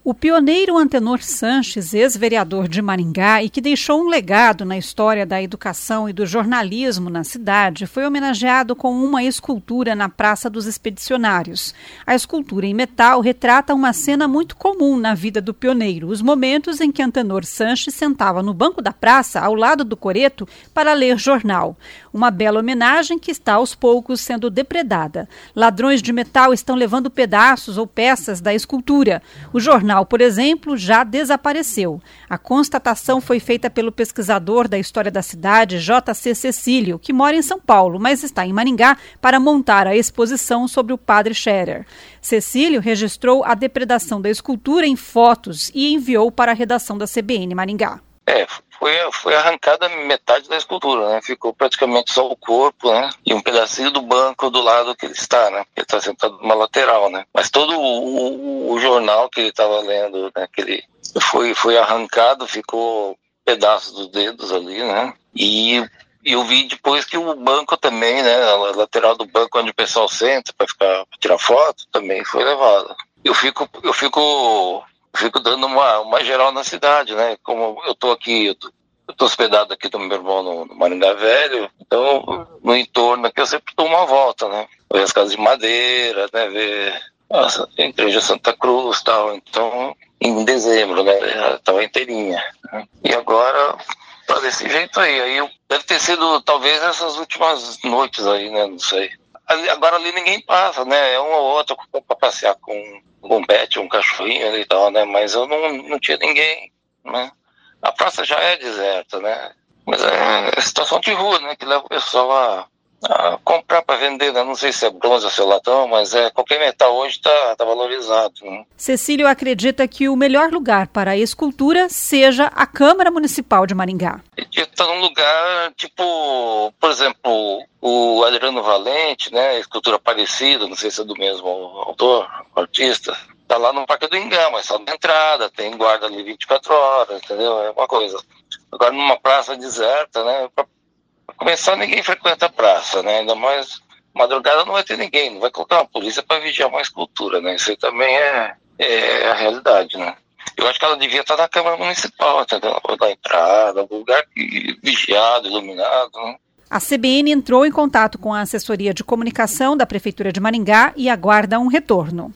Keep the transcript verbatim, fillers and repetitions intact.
O pioneiro Antenor Sanches, ex-vereador de Maringá e que deixou um legado na história da educação e do jornalismo na cidade, foi homenageado com uma escultura na Praça dos Expedicionários. A escultura em metal retrata uma cena muito comum na vida do pioneiro, os momentos em que Antenor Sanches sentava no banco da praça, ao lado do coreto, para ler jornal. Uma bela homenagem que está aos poucos sendo depredada. Ladrões de metal estão levando pedaços ou peças da escultura. O jornal, por exemplo, já desapareceu. A constatação foi feita pelo pesquisador da história da cidade, J C Cecílio, que mora em São Paulo, mas está em Maringá para montar a exposição sobre o padre Scherer. Cecílio registrou a depredação da escultura em fotos e enviou para a redação da C B N Maringá. É, foi, foi arrancada metade da escultura, né? Ficou praticamente só o corpo, né? E um pedacinho do banco do lado que ele está, né? Ele está sentado numa lateral, né? Mas todo o, o, o jornal que ele estava lendo, né? Que ele foi, foi arrancado, ficou pedaços dos dedos ali, né? E eu vi depois que o banco também, né? A lateral do banco onde o pessoal senta para ficar pra tirar foto, também foi levada. Eu fico, eu fico Fico dando uma, uma geral na cidade, né? Como eu tô aqui, eu tô, eu tô hospedado aqui do meu irmão no, no Maringá Velho, então no entorno aqui eu sempre dou uma volta, né? Ver as casas de madeira, né? Ver nossa, a igreja Santa Cruz e tal. Então, em dezembro, né? Já tava inteirinha. Né? E agora tá desse jeito aí. Aí eu, deve ter sido talvez essas últimas noites aí, né? Não sei. Agora ali ninguém passa, né? É um ou outro para passear com, com um pet, um cachorrinho ali e tal, né? Mas eu não, não tinha ninguém, né? A praça já é deserta, né? Mas é situação de rua, né? Que leva o pessoal a, a comprar para vender, né? Não sei se é bronze ou se é latão, mas é, qualquer metal hoje está tá valorizado, né? Cecílio acredita que o melhor lugar para a escultura seja a Câmara Municipal de Maringá. Está num lugar, tipo, por exemplo, o Adriano Valente, né, escultura parecida, não sei se é do mesmo autor, artista, tá lá no Parque do Ingá, mas só na entrada, tem guarda ali vinte e quatro horas, entendeu? É uma coisa. Agora numa praça deserta, né, pra começar ninguém frequenta a praça, né, ainda mais madrugada não vai ter ninguém, não vai colocar uma polícia para vigiar uma escultura, né, isso aí também é, é a realidade, né. Eu acho que ela devia estar na Câmara Municipal, entendeu? Na entrada, um lugar vigiado, iluminado, né? A C B N entrou em contato com a assessoria de comunicação da Prefeitura de Maringá e aguarda um retorno.